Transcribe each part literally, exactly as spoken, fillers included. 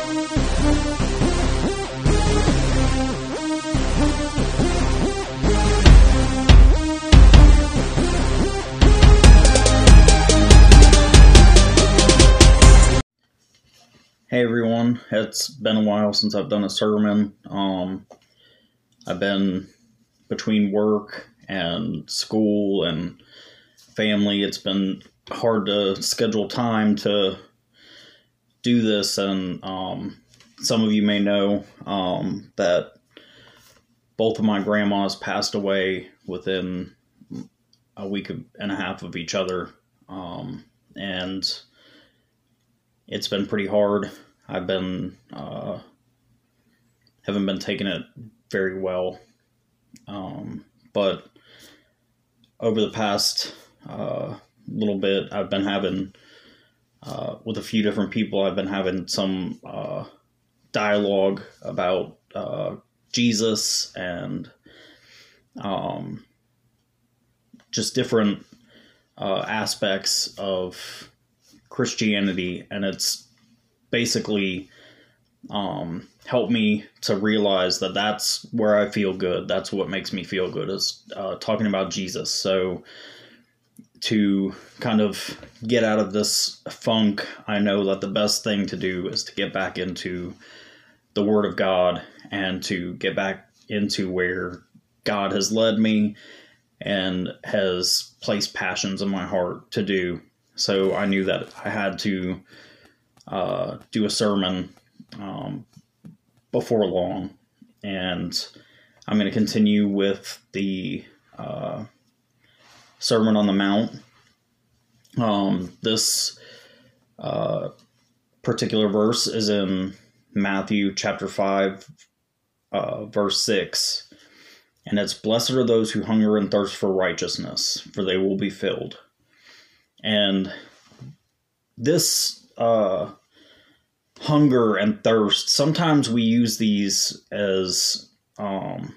Hey everyone, it's been a while since I've done a sermon. Um, I've been between work and school and family. It's been hard to schedule time to do this, and um, some of you may know um, that both of my grandmas passed away within a week and a half of each other, um, and it's been pretty hard. I've been, uh, haven't been taking it very well. Um, but over the past, uh, little bit, I've been having, uh, with a few different people, I've been having some, uh, dialogue about, uh, Jesus and, um, just different, uh, aspects of Christianity, and it's basically um, helped me to realize that that's where I feel good. That's what makes me feel good, is uh, talking about Jesus. So to kind of get out of this funk, I know that the best thing to do is to get back into the Word of God and to get back into where God has led me and has placed passions in my heart to do. So I knew that I had to uh, do a sermon um, before long, and I'm going to continue with the uh, Sermon on the Mount. Um, this uh, particular verse is in Matthew chapter five, uh, verse six, and it's, "Blessed are those who hunger and thirst for righteousness, for they will be filled." And this uh, hunger and thirst, sometimes we use these as, um,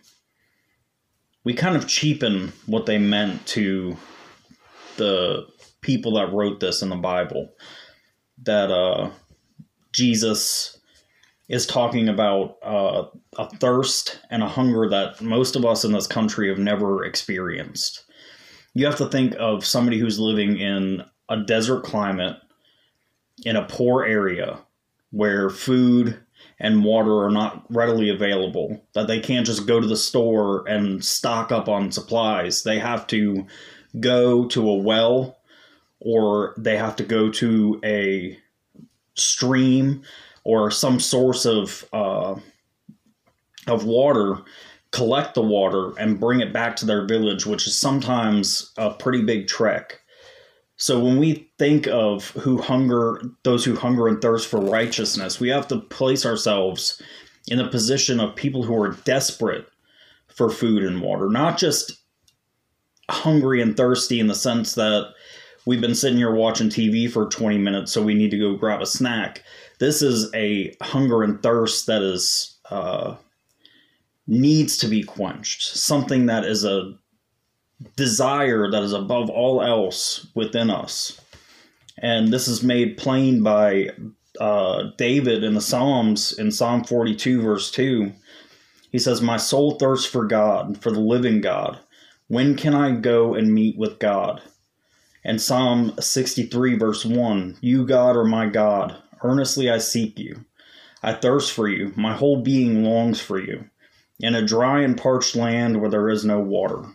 we kind of cheapen what they meant to the people that wrote this in the Bible. That uh, Jesus is talking about uh, a thirst and a hunger that most of us in this country have never experienced. You have to think of somebody who's living in a desert climate in a poor area where food and water are not readily available, that they can't just go to the store and stock up on supplies. They have to go to a well, or they have to go to a stream or some source of uh, of water, collect the water, and bring it back to their village, which is sometimes a pretty big trek. So when we think of who hunger, those who hunger and thirst for righteousness, we have to place ourselves in the position of people who are desperate for food and water, not just hungry and thirsty in the sense that we've been sitting here watching T V for twenty minutes, so we need to go grab a snack. This is a hunger and thirst that is uh, needs to be quenched, something that is a desire that is above all else within us. And this is made plain by uh, David in the Psalms, in Psalm forty-two, verse two. He says, "My soul thirsts for God, for the living God. When can I go and meet with God?" And Psalm sixty-three, verse one, "You, God, are my God. Earnestly I seek you. I thirst for you. My whole being longs for you, in a dry and parched land where there is no water."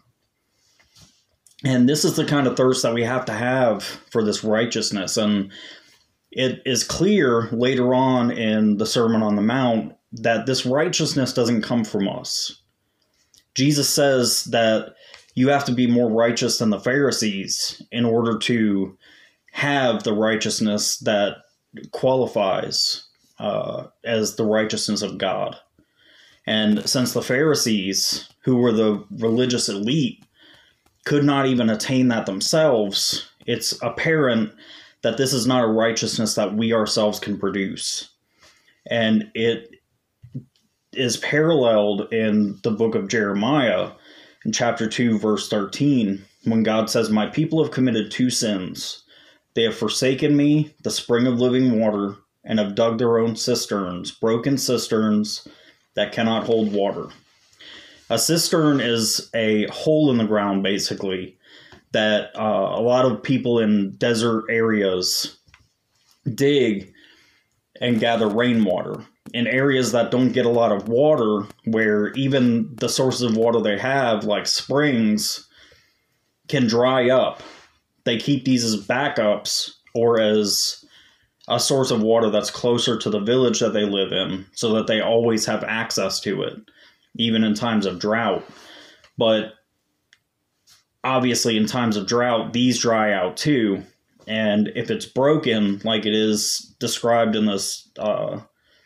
And this is the kind of thirst that we have to have for this righteousness. And it is clear later on in the Sermon on the Mount that this righteousness doesn't come from us. Jesus says that you have to be more righteous than the Pharisees in order to have the righteousness that qualifies uh, as the righteousness of God. And since the Pharisees, who were the religious elite, could not even attain that themselves, it's apparent that this is not a righteousness that we ourselves can produce. And it is paralleled in the book of Jeremiah, in chapter two, verse thirteen, when God says, "My people have committed two sins. They have forsaken me, the spring of living water, and have dug their own cisterns, broken cisterns that cannot hold water. A cistern is a hole in the ground, basically, that uh, a lot of people in desert areas dig and gather rainwater. In areas that don't get a lot of water, where even the sources of water they have, like springs, can dry up, they keep these as backups or as a source of water that's closer to the village that they live in, so that they always have access to it, even in times of drought. But obviously in times of drought, these dry out too. And if it's broken, like it is described in this uh,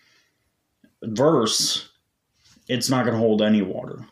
verse, it's not going to hold any water.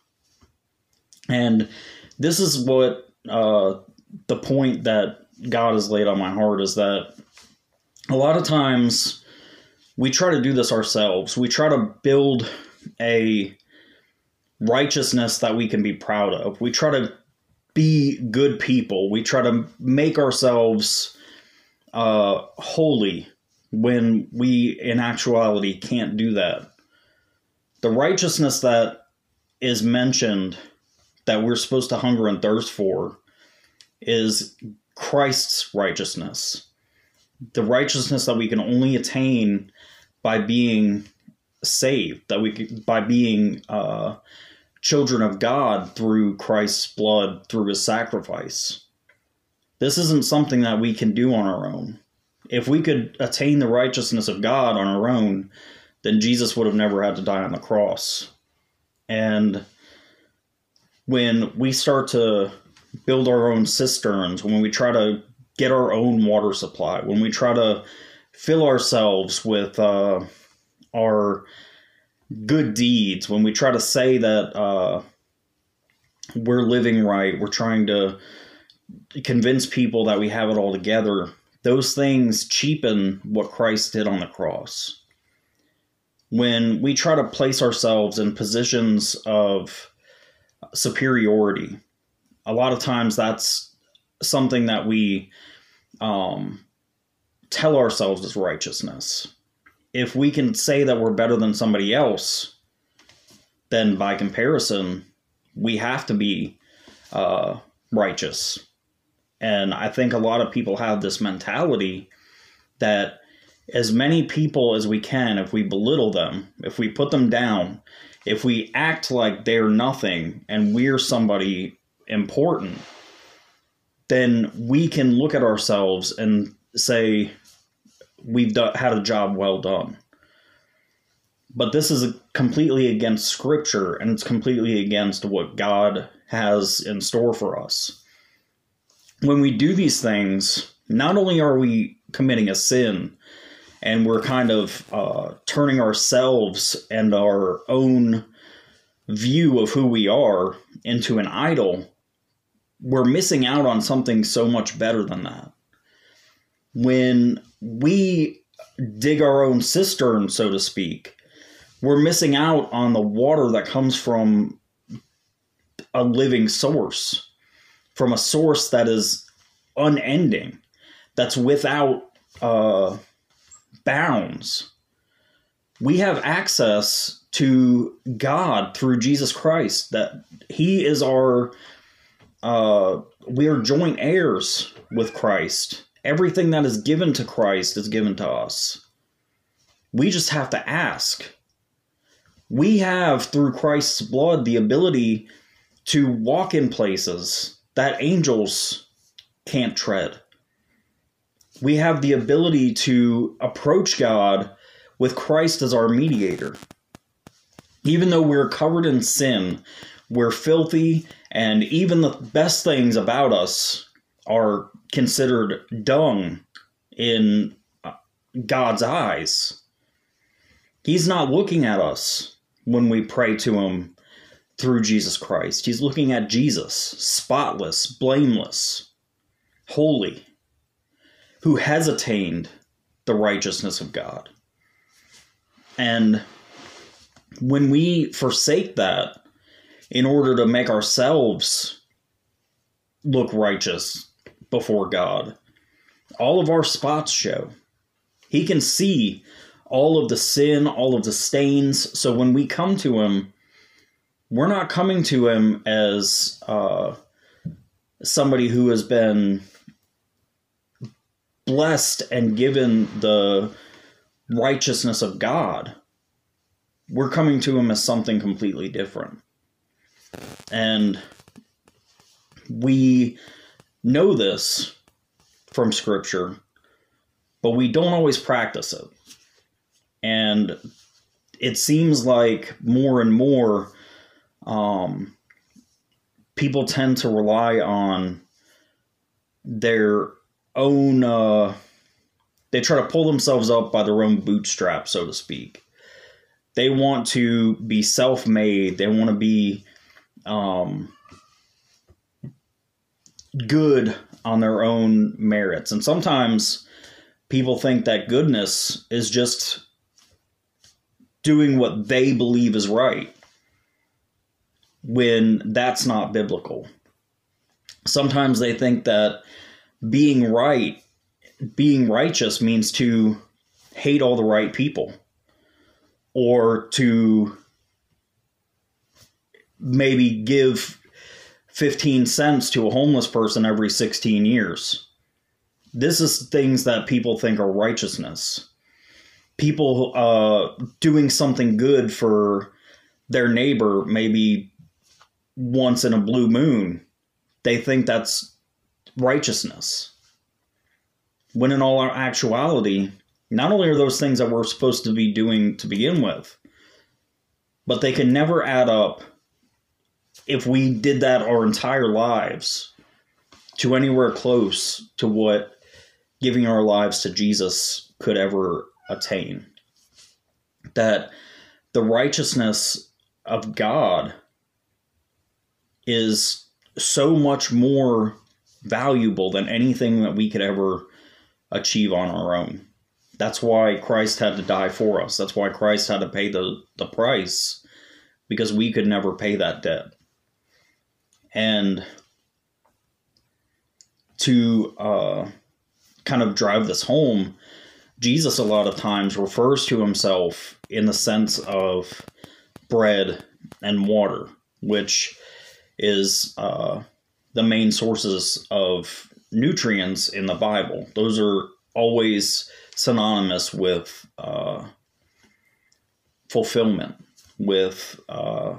And this is what uh, the point that God has laid on my heart, is that a lot of times we try to do this ourselves. We try to build a righteousness that we can be proud of. We try to be good people. We try to make ourselves uh, holy when we, in actuality, can't do that. The righteousness that is mentioned that we're supposed to hunger and thirst for is Christ's righteousness. The righteousness that we can only attain by being saved, that we by being uh, children of God through Christ's blood, through his sacrifice. This isn't something that we can do on our own. If we could attain the righteousness of God on our own, then Jesus would have never had to die on the cross. And when we start to build our own cisterns, when we try to get our own water supply, when we try to fill ourselves with uh, our good deeds, when we try to say that uh, we're living right, we're trying to convince people that we have it all together, those things cheapen what Christ did on the cross. When we try to place ourselves in positions of superiority, a lot of times that's something that we um, tell ourselves is righteousness. If we can say that we're better than somebody else, then by comparison, we have to be uh, righteous. And I think a lot of people have this mentality that as many people as we can, if we belittle them, if we put them down, if we act like they're nothing and we're somebody important, then we can look at ourselves and say we've do- had a job well done. But this is completely against Scripture, and it's completely against what God has in store for us. When we do these things, not only are we committing a sin, and we're kind of uh, turning ourselves and our own view of who we are into an idol, we're missing out on something so much better than that. When we dig our own cistern, so to speak, we're missing out on the water that comes from a living source, from a source that is unending, that's without uh, bounds. We have access to God through Jesus Christ, that he is our, uh, we are joint heirs with Christ. Everything that is given to Christ is given to us. We just have to ask. We have, through Christ's blood, the ability to walk in places that angels can't tread. We have the ability to approach God with Christ as our mediator. Even though we're covered in sin, we're filthy, and even the best things about us are considered dung in God's eyes. He's not looking at us when we pray to him through Jesus Christ. He's looking at Jesus, spotless, blameless, holy, who has attained the righteousness of God. And when we forsake that in order to make ourselves look righteous before God, all of our spots show. He can see all of the sin, all of the stains. So when we come to him, we're not coming to him as uh, somebody who has been blessed and given the righteousness of God. We're coming to him as something completely different. And we know this from Scripture, but we don't always practice it. And it seems like more and more um, people tend to rely on their own, uh, they try to pull themselves up by their own bootstraps, so to speak. They want to be self-made. They want to be um, good on their own merits. And sometimes people think that goodness is just doing what they believe is right, when that's not biblical. Sometimes they think that being right, being righteous means to hate all the right people, or to maybe give fifteen cents to a homeless person every sixteen years. This is things that people think are righteousness. People uh, doing something good for their neighbor maybe once in a blue moon, they think that's righteousness. When in all our actuality, not only are those things that we're supposed to be doing to begin with, but they can never add up if we did that our entire lives to anywhere close to what giving our lives to Jesus could ever attain. That the righteousness of God is so much more valuable than anything that we could ever achieve on our own. That's why Christ had to die for us. That's why Christ had to pay the, the price, because we could never pay that debt. And to uh, kind of drive this home, Jesus a lot of times refers to himself in the sense of bread and water, which is uh, the main sources of nutrients in the Bible. Those are always synonymous with uh, fulfillment, with uh,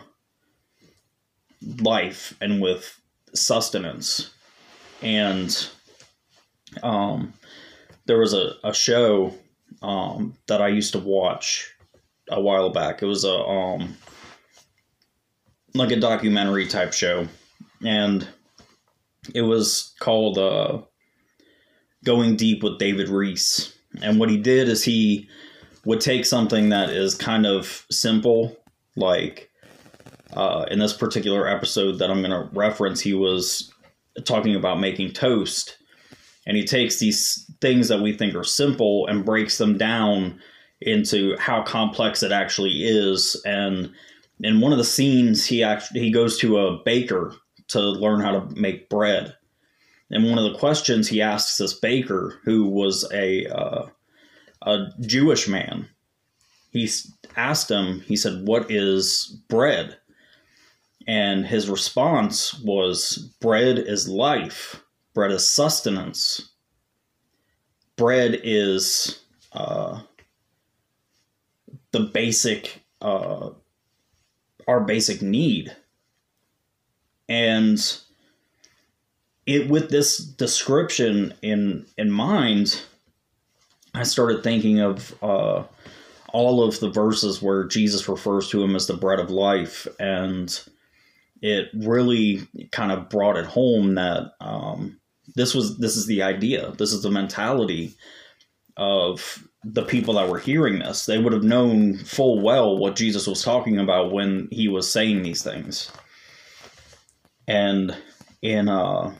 life, and with sustenance. And um, there was a, a show um, that I used to watch a while back. It was a um, like a documentary type show, and it was called uh, Going Deep with David Rees. And what he did is he would take something that is kind of simple, like uh, in this particular episode that I'm going to reference, he was talking about making toast. And he takes these things that we think are simple and breaks them down into how complex it actually is. And in one of the scenes, he actually he goes to a baker to learn how to make bread. And one of the questions he asks this baker, who was a uh, a Jewish man, he asked him, he said, "What is bread?" And his response was, "Bread is life. Bread is sustenance. Bread is uh, the basic, uh, our basic need." And it, with this description in in mind, I started thinking of uh, all of the verses where Jesus refers to him as the bread of life, and it really kind of brought it home that um, this was this is the idea, this is the mentality of the people that were hearing this. They would have known full well what Jesus was talking about when he was saying these things. And in uh,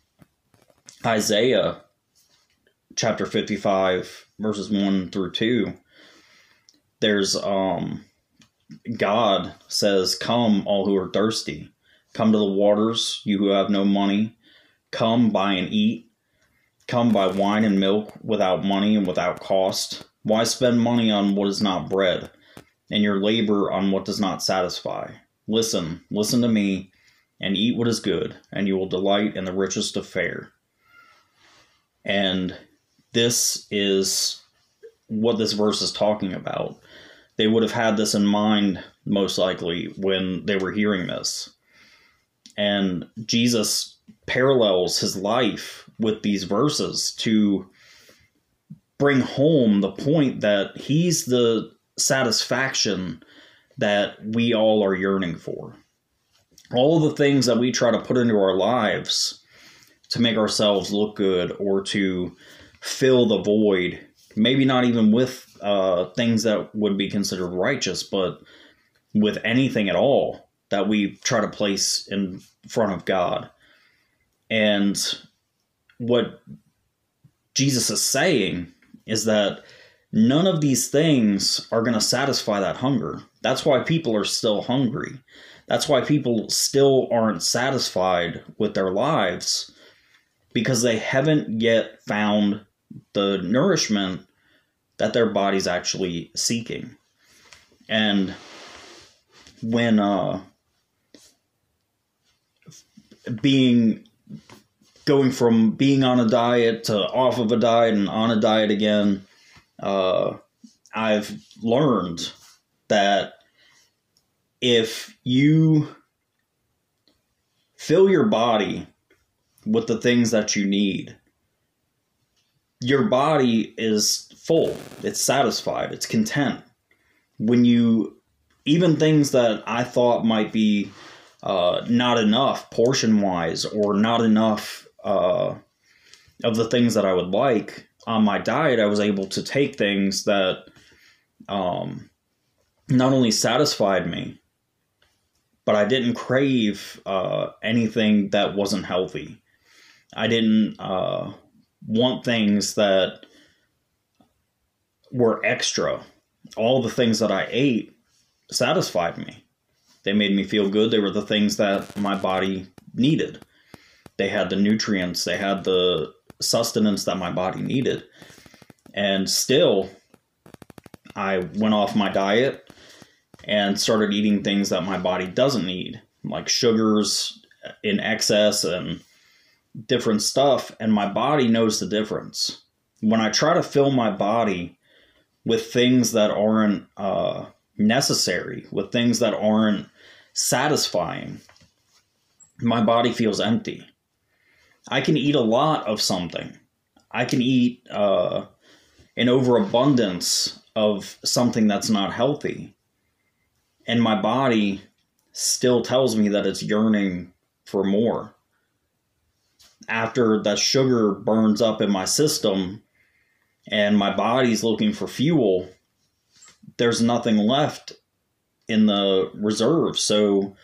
Isaiah chapter fifty-five, verses one through two, there's um, God says, "Come, all who are thirsty. Come to the waters, you who have no money. Come, buy and eat. come by wine and milk without money and without cost? Why spend money on what is not bread, and your labor on what does not satisfy? Listen, listen to me, and eat what is good, and you will delight in the richest of fare. And this is what this verse is talking about. They would have had this in mind, most likely, when they were hearing this. And Jesus parallels his life with these verses to bring home the point that he's the satisfaction that we all are yearning for. All the things that we try to put into our lives to make ourselves look good or to fill the void, maybe not even with uh, things that would be considered righteous, but with anything at all that we try to place in front of God. And what Jesus is saying is that none of these things are going to satisfy that hunger. That's why people are still hungry. That's why people still aren't satisfied with their lives, because they haven't yet found the nourishment that their body's actually seeking. And when uh, being going from being on a diet to off of a diet and on a diet again, uh, I've learned that if you fill your body with the things that you need, your body is full, it's satisfied, it's content. When you, even things that I thought might be uh, not enough portion-wise, or not enough uh, of the things that I would like on my diet, I was able to take things that um, not only satisfied me, but I didn't crave uh, anything that wasn't healthy. I didn't uh, want things that were extra. All the things that I ate satisfied me. They made me feel good. They were the things that my body needed. They had the nutrients. They had the sustenance that my body needed. And still, I went off my diet and started eating things that my body doesn't need, like sugars in excess and different stuff, and my body knows the difference. When I try to fill my body with things that aren't uh, necessary, with things that aren't satisfying, my body feels empty. I can eat a lot of something. I can eat uh, an overabundance of something that's not healthy, and my body still tells me that it's yearning for more. After that sugar burns up in my system and my body's looking for fuel, there's nothing left in the reserve. So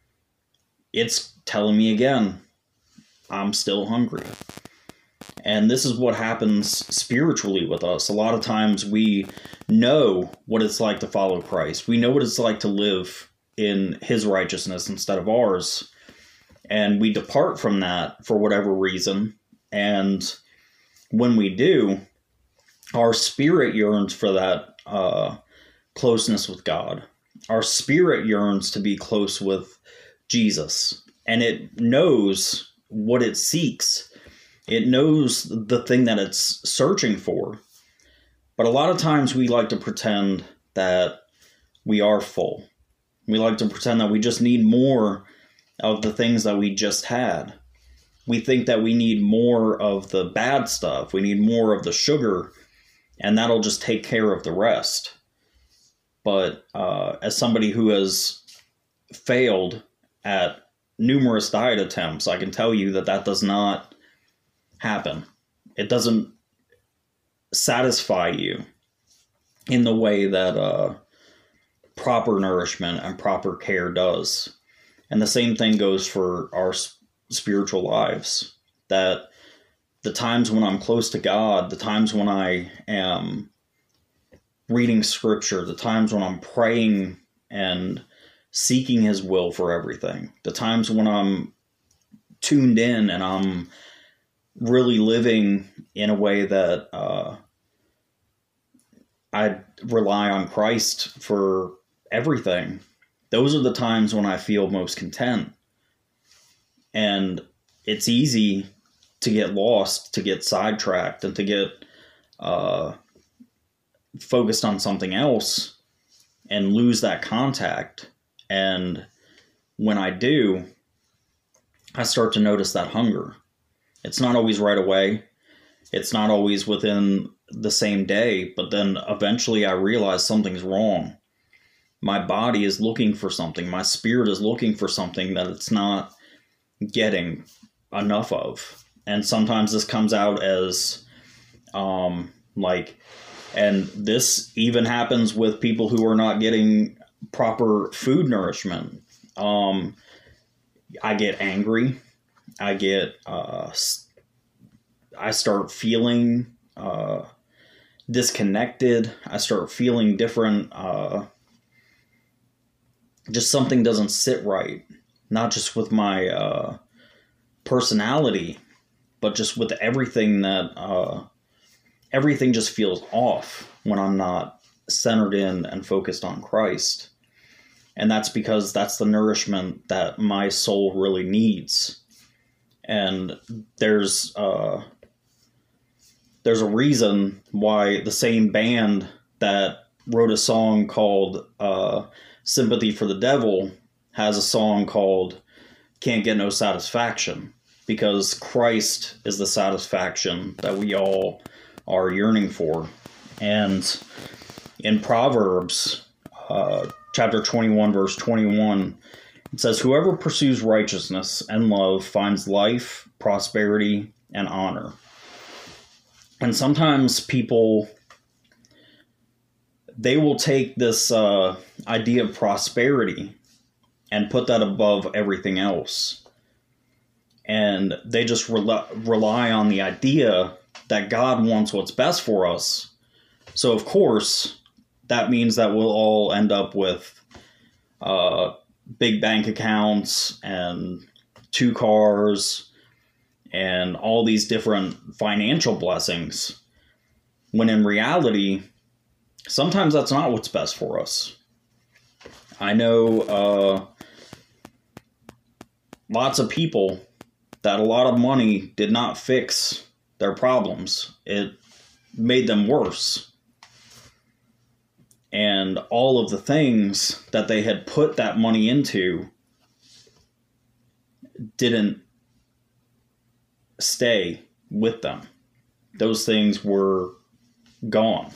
it's telling me again, I'm still hungry. And this is what happens spiritually with us. A lot of times we know what it's like to follow Christ. We know what it's like to live in his righteousness instead of ours. And we depart from that for whatever reason. And when we do, our spirit yearns for that uh, closeness with God. Our spirit yearns to be close with Jesus. And it knows what it seeks. It knows the thing that it's searching for. But a lot of times we like to pretend that we are full. We like to pretend that we just need more of the things that we just had. We think that we need more of the bad stuff. We need more of the sugar, and that'll just take care of the rest. But uh, as somebody who has failed at numerous diet attempts, I can tell you that that does not happen. It doesn't satisfy you in the way that uh, proper nourishment and proper care does. And the same thing goes for our spiritual lives, that the times when I'm close to God, the times when I am reading scripture, the times when I'm praying and seeking his will for everything, the times when I'm tuned in and I'm really living in a way that uh, I rely on Christ for everything, those are the times when I feel most content. And it's easy to get lost, to get sidetracked, and to get uh, focused on something else and lose that contact. And when I do, I start to notice that hunger. It's not always right away. It's not always within the same day, but then eventually I realize something's wrong. My body is looking for something. My spirit is looking for something that it's not getting enough of. And sometimes this comes out as um, like, and this even happens with people who are not getting proper food nourishment. Um, I get angry. I get, uh, I start feeling uh, disconnected. I start feeling different. Uh, just something doesn't sit right. Not just with my uh, personality, but just with everything that, uh, everything just feels off when I'm not centered in and focused on Christ. And that's because that's the nourishment that my soul really needs. And there's uh, there's a reason why the same band that wrote a song called uh, Sympathy for the Devil has a song called Can't Get No Satisfaction, because Christ is the satisfaction that we all are yearning for. And in Proverbs, uh, chapter twenty-one, verse twenty-one, it says, "Whoever pursues righteousness and love finds life, prosperity, and honor." And sometimes people, they will take this uh, idea of prosperity and put that above everything else. And they just rely, rely on the idea that God wants what's best for us. So, of course, that means that we'll all end up with uh, big bank accounts and two cars and all these different financial blessings, when in reality, sometimes that's not what's best for us. I know uh, lots of people that a lot of money did not fix their problems. It made them worse. And all of the things that they had put that money into didn't stay with them. Those things were gone.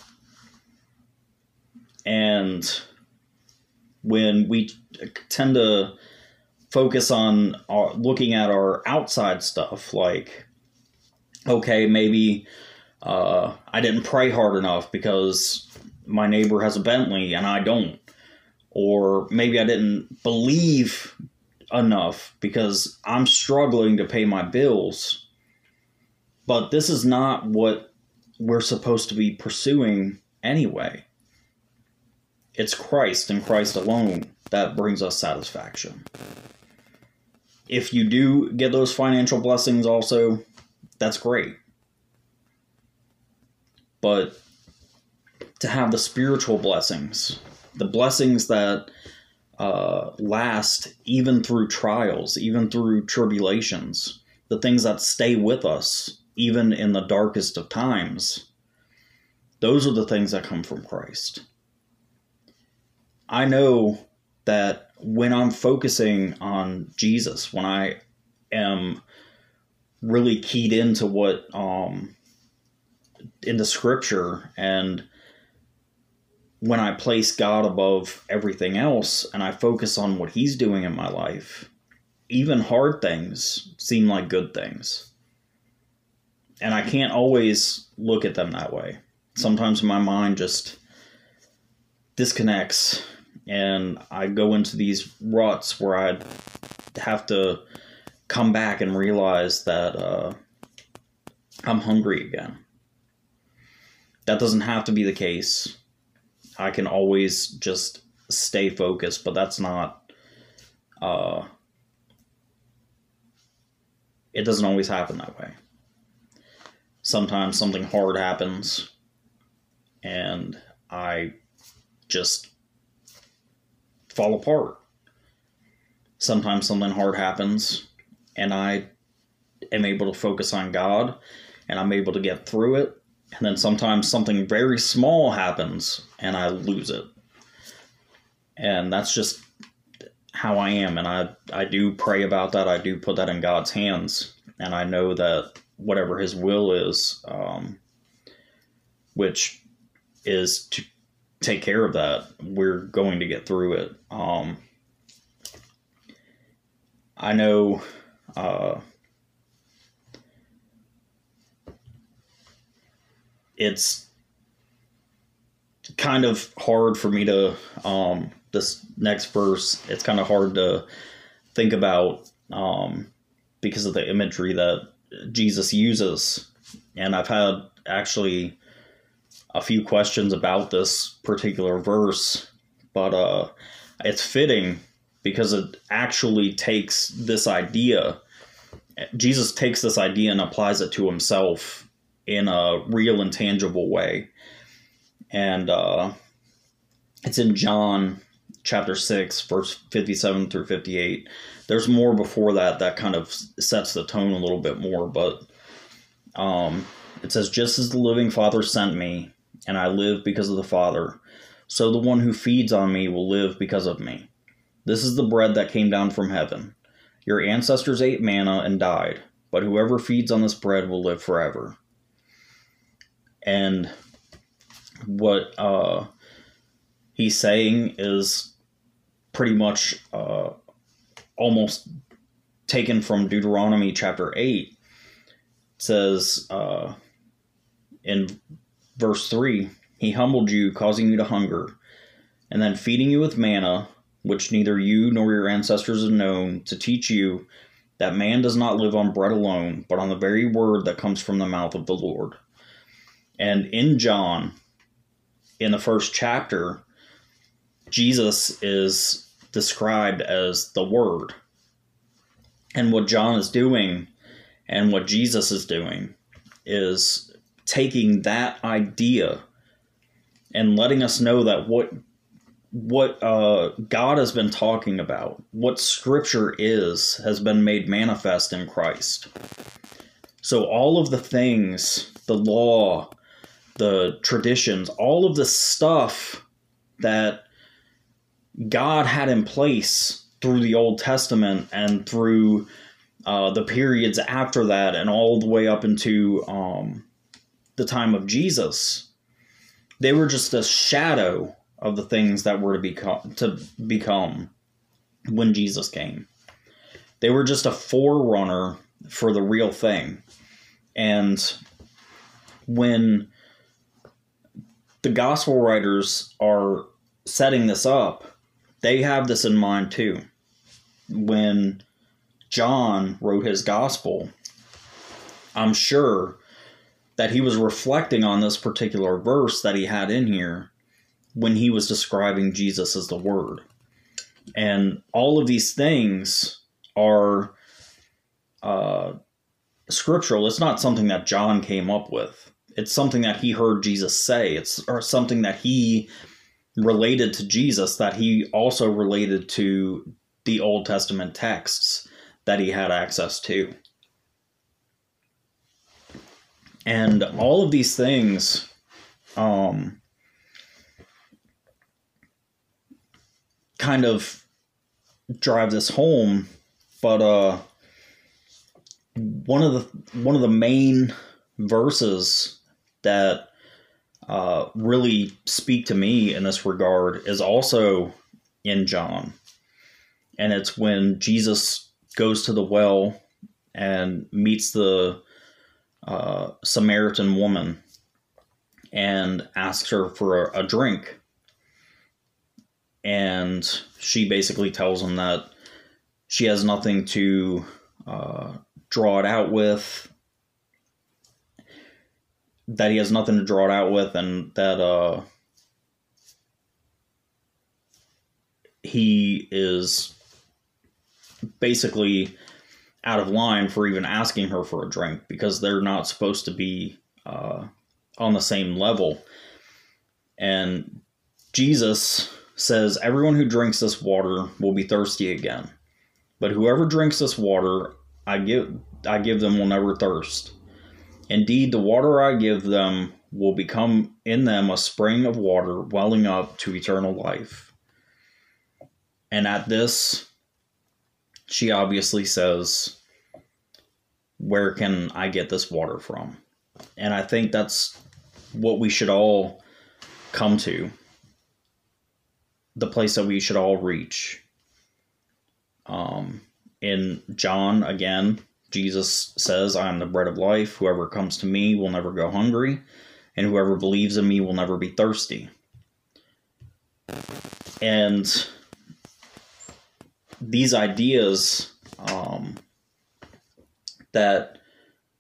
And when we tend to focus on our, looking at our outside stuff, like, okay, maybe uh, I didn't pray hard enough because my neighbor has a Bentley and I don't. Or maybe I didn't believe enough because I'm struggling to pay my bills. But this is not what we're supposed to be pursuing anyway. It's Christ and Christ alone that brings us satisfaction. If you do get those financial blessings also, that's great. But to have the spiritual blessings, the blessings that uh, last even through trials, even through tribulations, the things that stay with us even in the darkest of times, those are the things that come from Christ. I know that when I'm focusing on Jesus, when I am really keyed into what, um, into Scripture, and when I place God above everything else and I focus on what He's doing in my life, even hard things seem like good things. And I can't always look at them that way. Sometimes my mind just disconnects and I go into these ruts where I have to come back and realize that uh, I'm hungry again. That doesn't have to be the case. I can always just stay focused, but that's not, uh, it doesn't always happen that way. sometimes something hard happens and I just fall apart. Sometimes something hard happens and I am able to focus on God and I'm able to get through it. And then sometimes something very small happens and I lose it. And that's just how I am. And I, I do pray about that. I do put that in God's hands. And I know that whatever his will is, um, which is to take care of that, we're going to get through it. Um, I know uh, it's kind of hard for me to, um, this next verse, it's kind of hard to think about um, because of the imagery that Jesus uses. And I've had actually a few questions about this particular verse, but uh, it's fitting because it actually takes this idea. Jesus takes this idea and applies it to himself in a real and tangible way. And uh, it's in John chapter six, verse fifty-seven through fifty-eight. There's more before that that kind of sets the tone a little bit more, but um, it says, "Just as the living Father sent me, and I live because of the Father, so the one who feeds on me will live because of me. This is the bread that came down from heaven. Your ancestors ate manna and died, but whoever feeds on this bread will live forever." And what uh, he's saying is pretty much uh, almost taken from Deuteronomy chapter eight. It says uh, in verse three, "He humbled you, causing you to hunger, and then feeding you with manna, which neither you nor your ancestors have known, to teach you that man does not live on bread alone, but on the very word that comes from the mouth of the Lord." And in John, in the first chapter, Jesus is described as the Word. And what John is doing and what Jesus is doing is taking that idea and letting us know that what what uh, God has been talking about, what Scripture is, has been made manifest in Christ. So all of the things, the law, the traditions, all of the stuff that God had in place through the Old Testament and through uh, the periods after that and all the way up into um, the time of Jesus, they were just a shadow of the things that were to become, to become when Jesus came. They were just a forerunner for the real thing. And when the gospel writers are setting this up, they have this in mind too. When John wrote his gospel, I'm sure that he was reflecting on this particular verse that he had in here when he was describing Jesus as the Word. And all of these things are uh, scriptural. It's not something that John came up with. It's something that he heard Jesus say. It's or something that he related to Jesus, that he also related to the Old Testament texts that he had access to. And all of these things um, kind of drive this home, but uh, one of the one of the main verses that uh, really speak to me in this regard is also in John. And it's when Jesus goes to the well and meets the uh, Samaritan woman and asks her for a, a drink. And she basically tells him that she has nothing to uh, draw it out with, that he has nothing to draw it out with, and that uh, he is basically out of line for even asking her for a drink, because they're not supposed to be uh, on the same level. And Jesus says, everyone who drinks this water will be thirsty again. But whoever drinks this water I give, I give them will never thirst. Indeed, the water I give them will become in them a spring of water welling up to eternal life. And at this, she obviously says, where can I get this water from? And I think that's what we should all come to. The place that we should all reach. Um, in John, again, Jesus says, I am the bread of life. Whoever comes to me will never go hungry, and whoever believes in me will never be thirsty. And these ideas um, that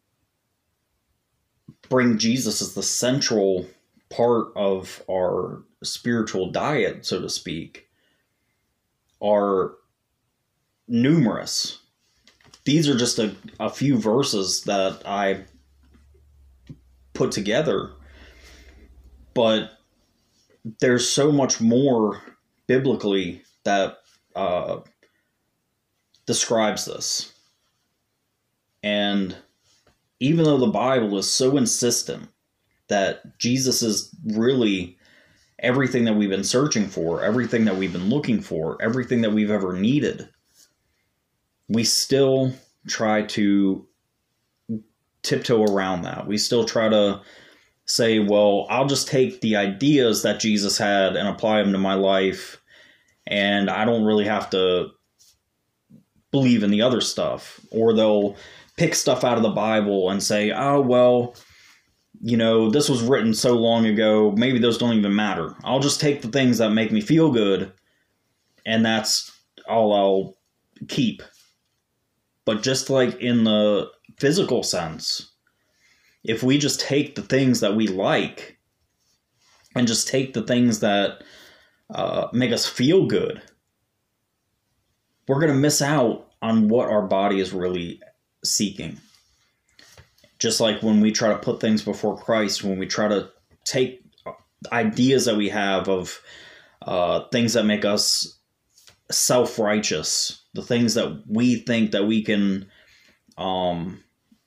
bring Jesus as the central part of our spiritual diet, so to speak, are numerous. These are just a, a few verses that I put together, but there's so much more biblically that uh, describes this. And even though the Bible is so insistent that Jesus is really everything that we've been searching for, everything that we've been looking for, everything that we've ever needed, we still try to tiptoe around that. We still try to say, well, I'll just take the ideas that Jesus had and apply them to my life, and I don't really have to believe in the other stuff. Or they'll pick stuff out of the Bible and say, oh, well, you know, this was written so long ago, maybe those don't even matter. I'll just take the things that make me feel good, and that's all I'll keep. But just like in the physical sense, if we just take the things that we like and just take the things that uh, make us feel good, we're going to miss out on what our body is really seeking. Just like when we try to put things before Christ, when we try to take ideas that we have of uh, things that make us self-righteous, the things that we think that we can um,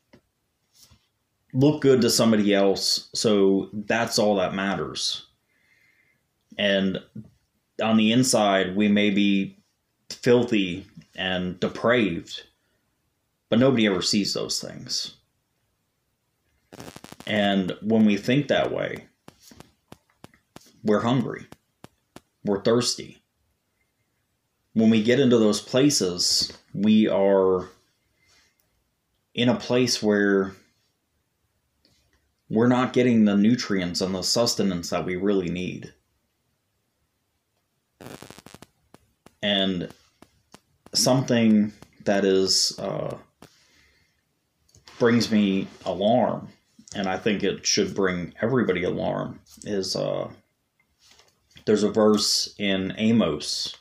look good to somebody else, so that's all that matters. And on the inside, we may be filthy and depraved, but nobody ever sees those things. And when we think that way, we're hungry. We're thirsty. When we get into those places, we are in a place where we're not getting the nutrients and the sustenance that we really need. And something that is uh, brings me alarm, and I think it should bring everybody alarm, is uh, there's a verse in Amos.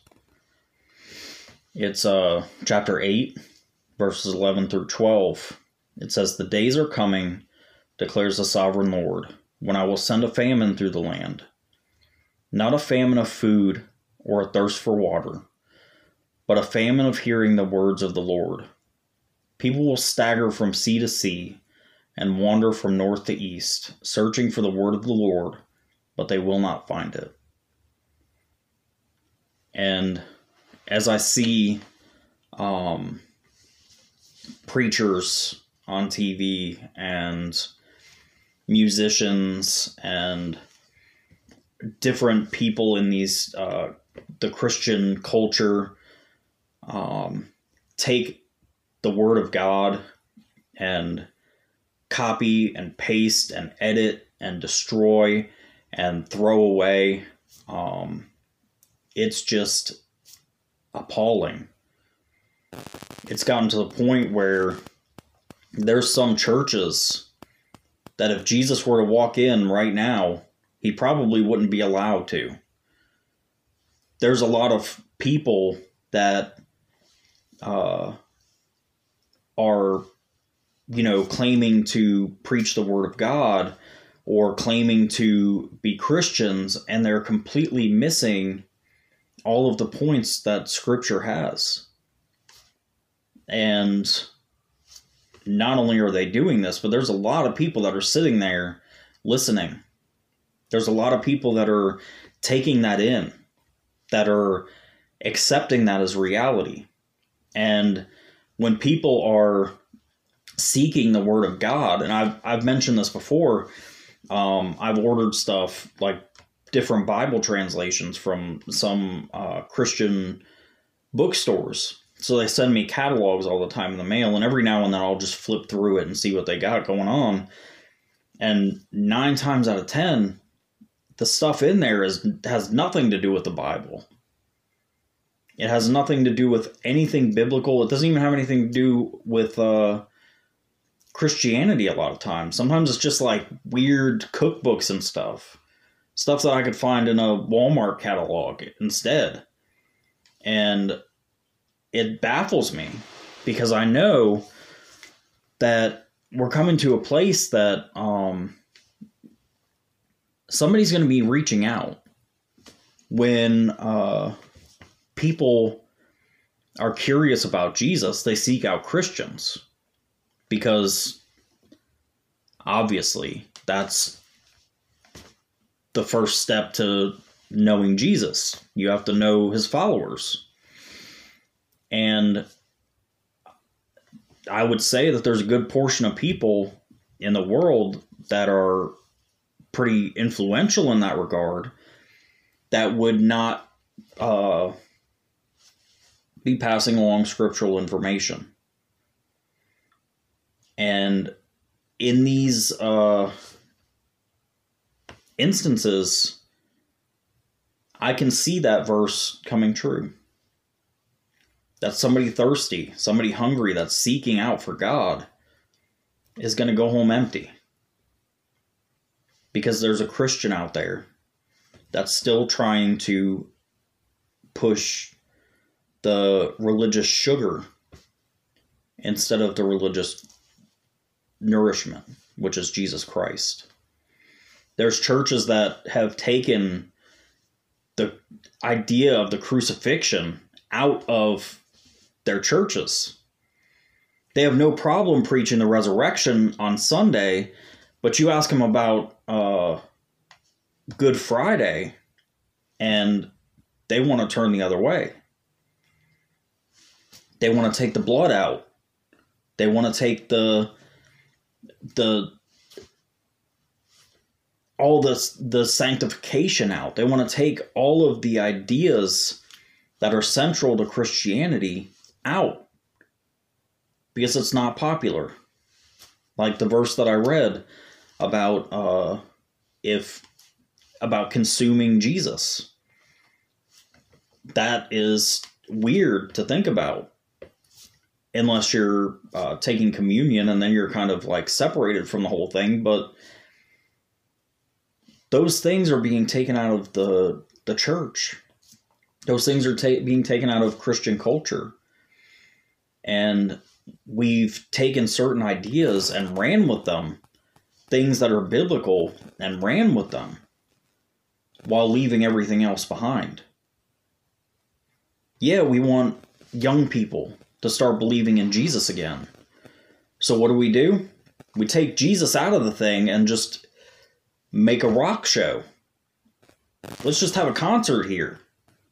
It's uh, chapter eight, verses eleven through twelve. It says, "The days are coming, declares the sovereign Lord, when I will send a famine through the land. Not a famine of food or a thirst for water, but a famine of hearing the words of the Lord. People will stagger from sea to sea and wander from north to east, searching for the word of the Lord, but they will not find it." And as I see um, preachers on T V and musicians and different people in these uh, the Christian culture um, take the Word of God and copy and paste and edit and destroy and throw away, um, it's just appalling. It's gotten to the point where there's some churches that if Jesus were to walk in right now, he probably wouldn't be allowed to. There's a lot of people that uh, are, you know, claiming to preach the word of God or claiming to be Christians, and they're completely missing all of the points that Scripture has. And not only are they doing this, but there's a lot of people that are sitting there listening. There's a lot of people that are taking that in, that are accepting that as reality. And when people are seeking the Word of God, and I've, I've mentioned this before, um, I've ordered stuff like different Bible translations from some uh, Christian bookstores. So they send me catalogs all the time in the mail, and every now and then I'll just flip through it and see what they got going on. And nine times out of ten, the stuff in there is has nothing to do with the Bible. It has nothing to do with anything biblical. It doesn't even have anything to do with uh, Christianity a lot of times. Sometimes it's just like weird cookbooks and stuff. Stuff that I could find in a Walmart catalog instead. And it baffles me because I know that we're coming to a place that um, somebody's going to be reaching out when uh, people are curious about Jesus. They seek out Christians because obviously that's the first step to knowing Jesus. You have to know his followers. And I would say that there's a good portion of people in the world that are pretty influential in that regard that would not uh, be passing along scriptural information. And in these uh, instances, I can see that verse coming true. That somebody thirsty, somebody hungry that's seeking out for God is going to go home empty. Because there's a Christian out there that's still trying to push the religious sugar instead of the religious nourishment, which is Jesus Christ. There's churches that have taken the idea of the crucifixion out of their churches. They have no problem preaching the resurrection on Sunday, but you ask them about uh, Good Friday, and they want to turn the other way. They want to take the blood out. They want to take the the all the the sanctification out. They want to take all of the ideas that are central to Christianity out because it's not popular. Like the verse that I read about uh, if about consuming Jesus. That is weird to think about unless you're uh, taking communion, and then you're kind of like separated from the whole thing. But those things are being taken out of the the church. Those things are ta- being taken out of Christian culture. And we've taken certain ideas and ran with them, things that are biblical, and ran with them while leaving everything else behind. Yeah, we want young people to start believing in Jesus again. So what do we do? We take Jesus out of the thing and just make a rock show. Let's just have a concert here.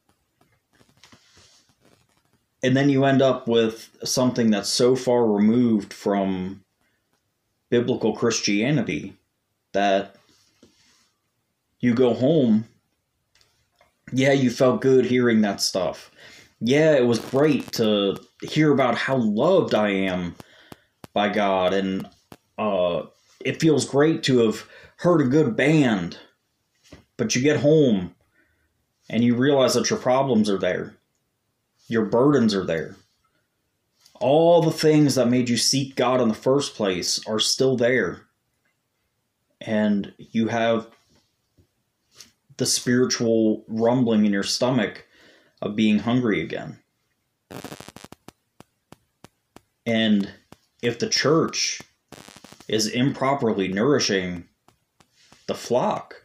And then you end up with something that's so far removed from biblical Christianity that you go home. Yeah, you felt good hearing that stuff. Yeah, it was great to hear about how loved I am by God. And uh, it feels great to have heard a good band. But you get home and you realize that your problems are there. Your burdens are there. All the things that made you seek God in the first place are still there. And you have the spiritual rumbling in your stomach of being hungry again. And if the church is improperly nourishing the flock,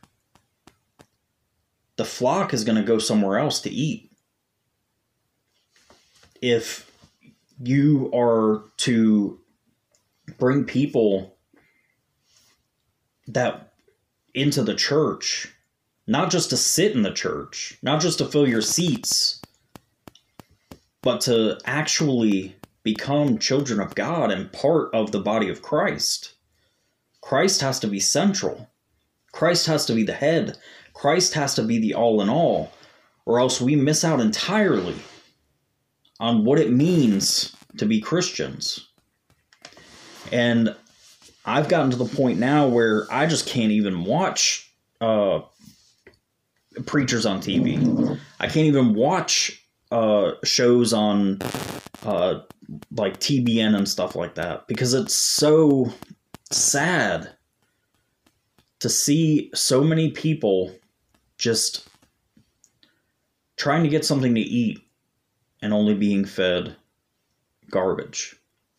the flock is going to go somewhere else to eat. If you are to bring people that into the church, not just to sit in the church, not just to fill your seats, but to actually become children of God and part of the body of Christ. Christ has to be central. Christ has to be the head. Christ has to be the all in all, or else we miss out entirely on what it means to be Christians. And I've gotten to the point now where I just can't even watch uh, preachers on T V. I can't even watch uh, shows on uh, like T B N and stuff like that, because it's so sad to see so many people just trying to get something to eat and only being fed garbage.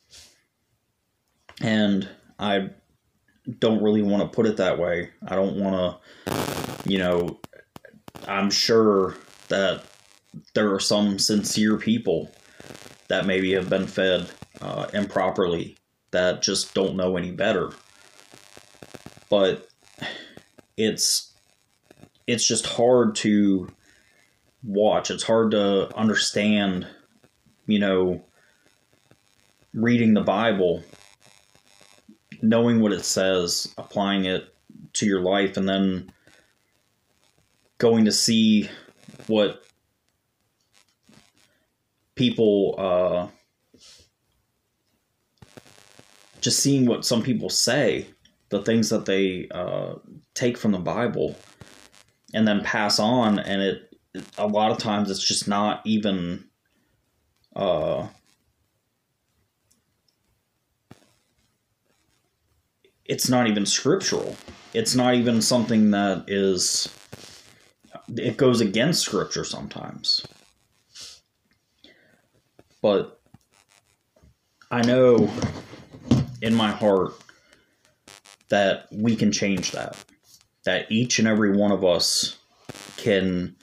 And I don't really want to put it that way. I don't want to, you know, I'm sure that there are some sincere people that maybe have been fed uh, improperly that just don't know any better. But it's it's just hard to watch. It's hard to understand, you know, reading the Bible, knowing what it says, applying it to your life, and then going to see what people, uh, just seeing what some people say, the things that they uh, take from the Bible and then pass on, and it a lot of times it's just not even uh, it's not even scriptural. It's not even something that is, it goes against scripture sometimes. But I know in my heart that we can change that. That each and every one of us can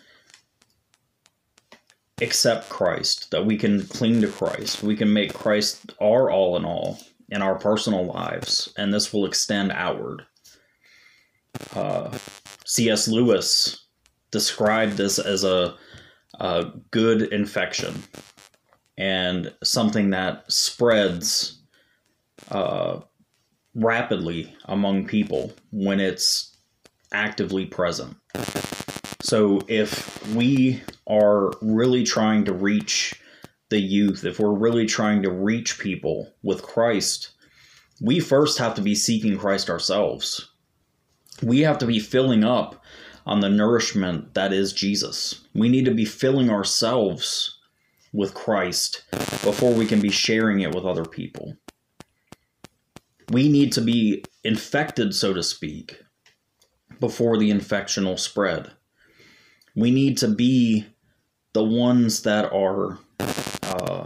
accept Christ. That we can cling to Christ. We can make Christ our all in all in our personal lives. And this will extend outward. Uh, C S Lewis described this as a, a good infection. And something that spreads uh, rapidly among people when it's actively present. So if we are really trying to reach the youth, if we're really trying to reach people with Christ, we first have to be seeking Christ ourselves. We have to be filling up on the nourishment that is Jesus. We need to be filling ourselves with Christ before we can be sharing it with other people. We need to be infected, so to speak, before the infection will spread. We need to be the ones that are uh,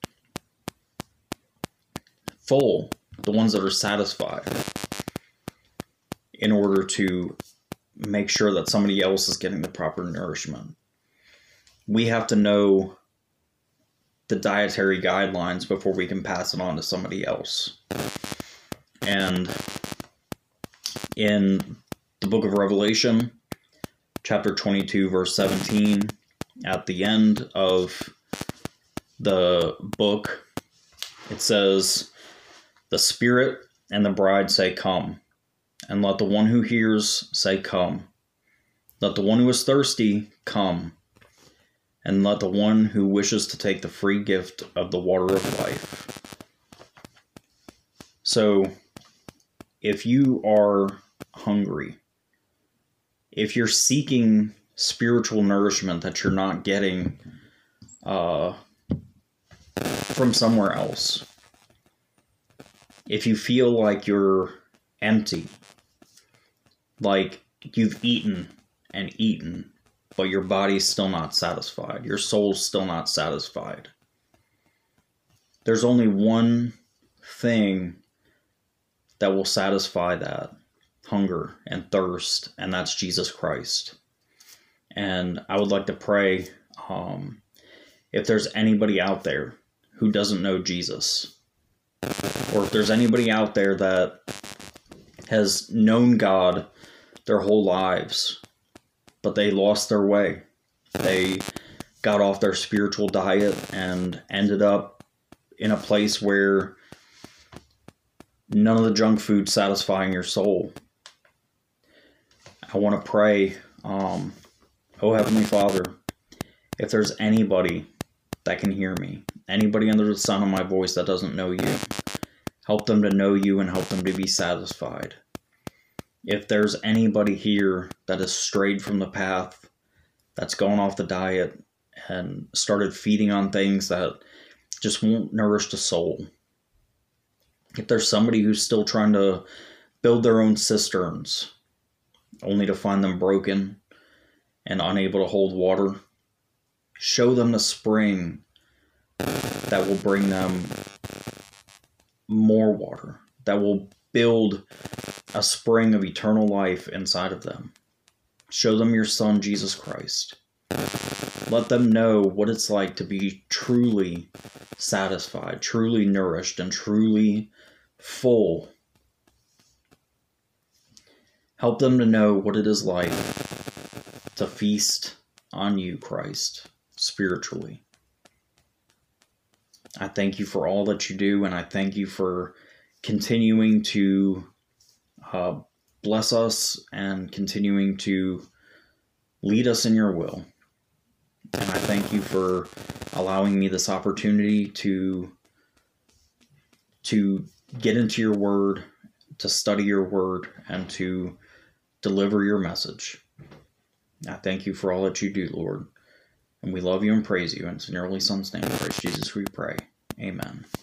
full, the ones that are satisfied, in order to make sure that somebody else is getting the proper nourishment. We have to know the dietary guidelines before we can pass it on to somebody else. And in the book of Revelation, chapter twenty-two, verse seventeen, at the end of the book, it says, "The Spirit and the bride say, 'Come.' And let the one who hears say, 'Come.' Let the one who is thirsty come. And let the one who wishes to take the free gift of the water of life." So, if you are hungry, if you're seeking spiritual nourishment that you're not getting uh, from somewhere else, if you feel like you're empty, like you've eaten and eaten, but your body's still not satisfied, your soul's still not satisfied, there's only one thing that will satisfy that hunger and thirst, and that's Jesus Christ. And I would like to pray, um, if there's anybody out there who doesn't know Jesus, or if there's anybody out there that has known God their whole lives, but they lost their way. They got off their spiritual diet and ended up in a place where none of the junk food satisfying your soul. I want to pray, um, oh Heavenly Father, if there's anybody that can hear me, anybody under the sound of my voice that doesn't know you, help them to know you and help them to be satisfied. If there's anybody here that has strayed from the path, that's gone off the diet and started feeding on things that just won't nourish the soul. If there's somebody who's still trying to build their own cisterns, only to find them broken and unable to hold water, show them the spring that will bring them more water, that will build a spring of eternal life inside of them. Show them your Son, Jesus Christ. Let them know what it's like to be truly satisfied, truly nourished, and truly full. Help them to know what it is like to feast on you, Christ, spiritually. I thank you for all that you do, and I thank you for continuing to uh, bless us and continuing to lead us in your will. And I thank you for allowing me this opportunity to, to get into your word, to study your word, and to deliver your message. I thank you for all that you do, Lord. And we love you and praise you. And it's in your only Son's name, Christ Jesus, we pray. Amen.